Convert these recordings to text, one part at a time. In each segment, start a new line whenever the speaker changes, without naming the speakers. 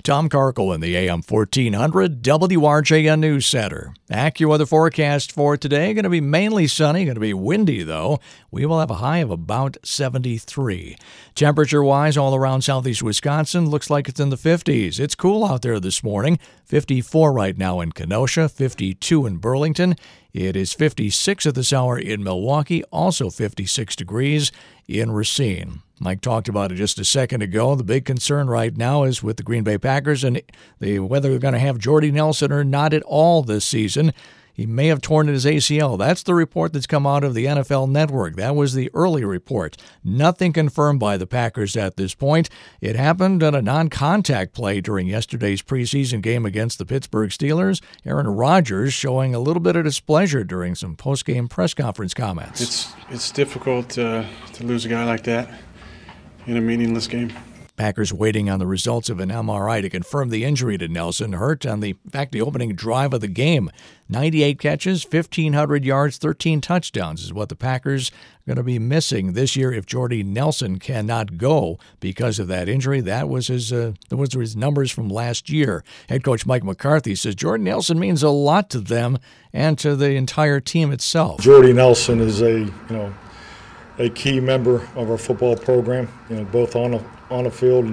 Tom Karkel in the AM 1400 WRJN News Center. AccuWeather forecast for today, going to be mainly sunny, going to be windy though. We will have a high of about 73. Temperature-wise, all around southeast Wisconsin, looks like it's in the 50s. It's cool out there this morning. 54 right now in Kenosha, 52 in Burlington. It is 56 at this hour in Milwaukee, also 56 degrees in Racine. Mike talked about it just a second ago. The big concern right now is with the Green Bay Packers and whether they're going to have Jordy Nelson or not at all this season. He may have torn his ACL. That's the report that's come out of the NFL Network. That was the early report. Nothing confirmed by the Packers at this point. It happened on a non-contact play during yesterday's preseason game against the Pittsburgh Steelers. Aaron Rodgers showing a little bit of displeasure during some post-game press conference comments.
It's difficult to lose a guy like that in a meaningless game.
Packers waiting on the results of an MRI to confirm the injury to Nelson. Hurt on the opening drive of the game. 98 catches, 1,500 yards, 13 touchdowns is what the Packers are going to be missing this year if Jordy Nelson cannot go because of that injury. That was his numbers from last year. Head coach Mike McCarthy says Jordy Nelson means a lot to them and to the entire team itself.
Jordy Nelson is a key member of our football program, both on the field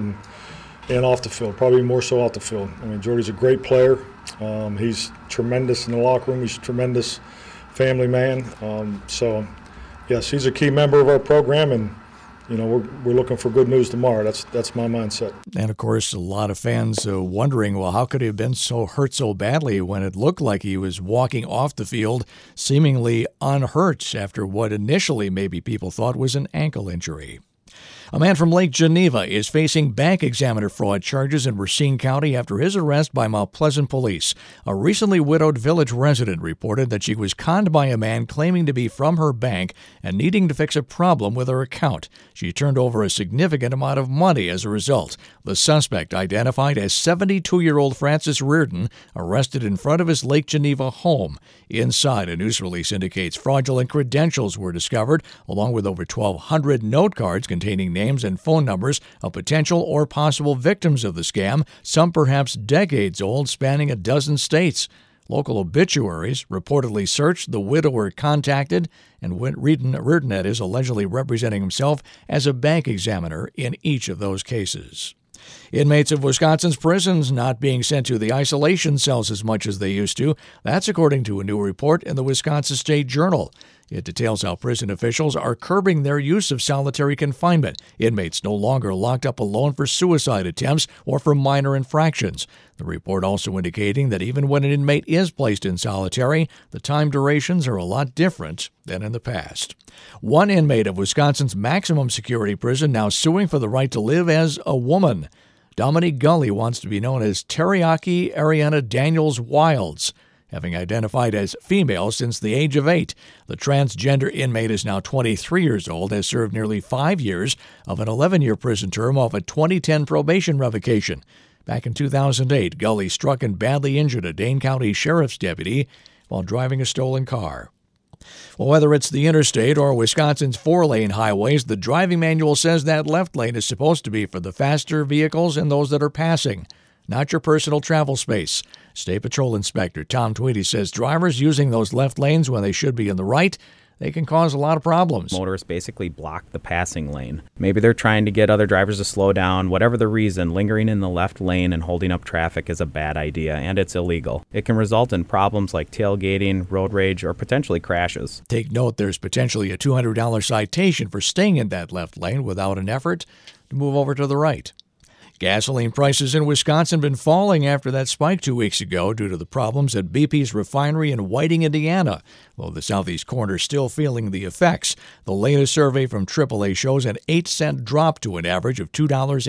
and off the field, probably more so off the field. I mean, Jordy's a great player. He's tremendous in the locker room. He's a tremendous family man. So, yes, he's a key member of our program, and we're looking for good news tomorrow. That's my mindset.
And, of course, a lot of fans wondering, well, how could he have been so hurt so badly when it looked like he was walking off the field seemingly unhurt after what initially maybe people thought was an ankle injury. A man from Lake Geneva is facing bank examiner fraud charges in Racine County after his arrest by Mount Pleasant police. A recently widowed village resident reported that she was conned by a man claiming to be from her bank and needing to fix a problem with her account. She turned over a significant amount of money as a result. The suspect, identified as 72-year-old Francis Reardon, arrested in front of his Lake Geneva home. Inside, a news release indicates fraudulent credentials were discovered, along with over 1,200 note cards containing names and phone numbers of potential or possible victims of the scam, some perhaps decades old, spanning a dozen states. Local obituaries reportedly searched the widower contacted, and Reardon is allegedly representing himself as a bank examiner in each of those cases. Inmates of Wisconsin's prisons not being sent to the isolation cells as much as they used to. That's according to a new report in the Wisconsin State Journal. It details how prison officials are curbing their use of solitary confinement. Inmates no longer locked up alone for suicide attempts or for minor infractions. The report also indicating that even when an inmate is placed in solitary, the time durations are a lot different than in the past. One inmate of Wisconsin's maximum security prison now suing for the right to live as a woman. Dominique Gully wants to be known as Teriyaki Ariana Daniels Wilds, having identified as female since the age of 8. The transgender inmate is now 23 years old, has served nearly 5 years of an 11-year prison term off a 2010 probation revocation. Back in 2008, Gully struck and badly injured a Dane County Sheriff's deputy while driving a stolen car. Well, whether it's the interstate or Wisconsin's 4-lane highways, the driving manual says that left lane is supposed to be for the faster vehicles and those that are passing, not your personal travel space. State Patrol Inspector Tom Tweedy says drivers using those left lanes when they should be in the right, they can cause a lot of problems.
Motorists basically block the passing lane. Maybe they're trying to get other drivers to slow down. Whatever the reason, lingering in the left lane and holding up traffic is a bad idea, and it's illegal. It can result in problems like tailgating, road rage, or potentially crashes.
Take note, there's potentially a $200 citation for staying in that left lane without an effort to move over to the right. Gasoline prices in Wisconsin have been falling after that spike 2 weeks ago due to the problems at BP's refinery in Whiting, Indiana, though the southeast corner is still feeling the effects. The latest survey from AAA shows an 8-cent drop to an average of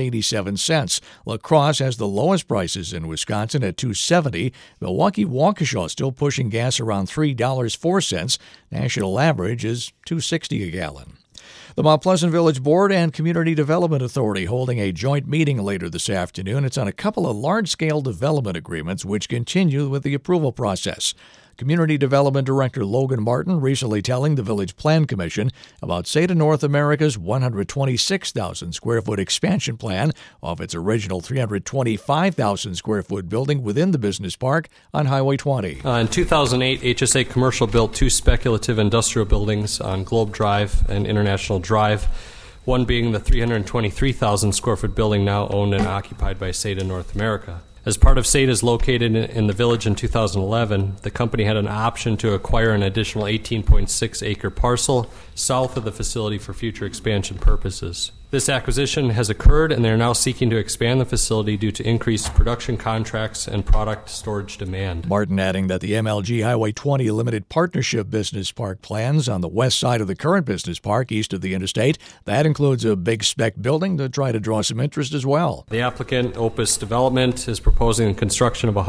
$2.87. La Crosse has the lowest prices in Wisconsin at $2.70. Milwaukee Waukesha still pushing gas around $3.04. National average is $2.60 a gallon. The Mount Pleasant Village Board and Community Development Authority holding a joint meeting later this afternoon. It's on a couple of large-scale development agreements which continue with the approval process. Community Development Director Logan Martin recently telling the Village Plan Commission about SADA North America's 126,000 square foot expansion plan off its original 325,000 square foot building within the business park on Highway 20.
In 2008, HSA Commercial built 2 speculative industrial buildings on Globe Drive and International Drive, one being the 323,000 square foot building now owned and occupied by SADA North America. As part of SADA's located in the village in 2011, the company had an option to acquire an additional 18.6 acre parcel south of the facility for future expansion purposes. This acquisition has occurred, and they are now seeking to expand the facility due to increased production contracts and product storage demand.
Martin adding that the MLG Highway 20 Limited Partnership Business Park plans on the west side of the current business park east of the interstate. That includes a big spec building to try to draw some interest as well.
The applicant, Opus Development, is proposing the construction of a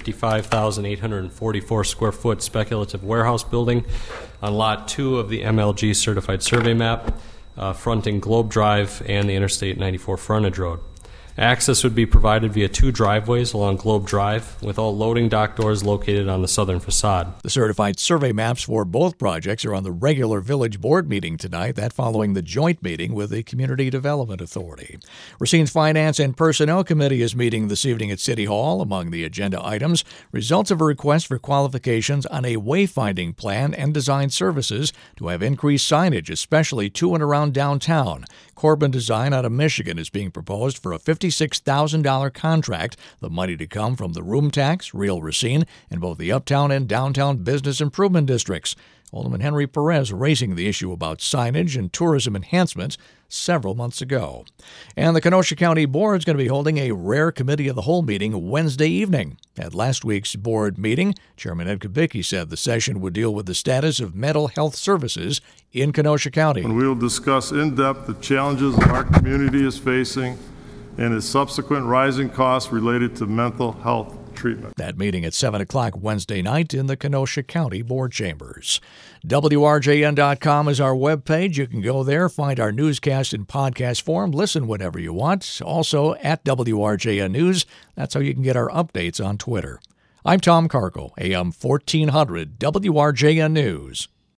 155,844 square foot speculative warehouse building on Lot 2 of the MLG Certified Survey Map, fronting Globe Drive and the Interstate 94 frontage road. Access would be provided via 2 driveways along Globe Drive, with all loading dock doors located on the southern facade.
The certified survey maps for both projects are on the regular village board meeting tonight, that following the joint meeting with the Community Development Authority. Racine's Finance and Personnel Committee is meeting this evening at City Hall. Among the agenda items, results of a request for qualifications on a wayfinding plan and design services to have increased signage, especially to and around downtown. Corbin Design out of Michigan is being proposed for a $56,000 contract, the money to come from the room tax, Real Racine, in both the uptown and downtown business improvement districts. Alderman Henry Perez raising the issue about signage and tourism enhancements several months ago. And the Kenosha County Board is going to be holding a rare committee of the whole meeting Wednesday evening. At last week's board meeting, Chairman Ed Kubicki said the session would deal with the status of mental health services in Kenosha County.
And we will discuss in depth the challenges our community is facing and its subsequent rising costs related to mental health treatment.
That meeting at 7 o'clock Wednesday night in the Kenosha County Board Chambers. WRJN.com is our webpage. You can go there, find our newscast in podcast form, listen whenever you want. Also at WRJN News. That's how you can get our updates on Twitter. I'm Tom Carco, AM 1400 WRJN News.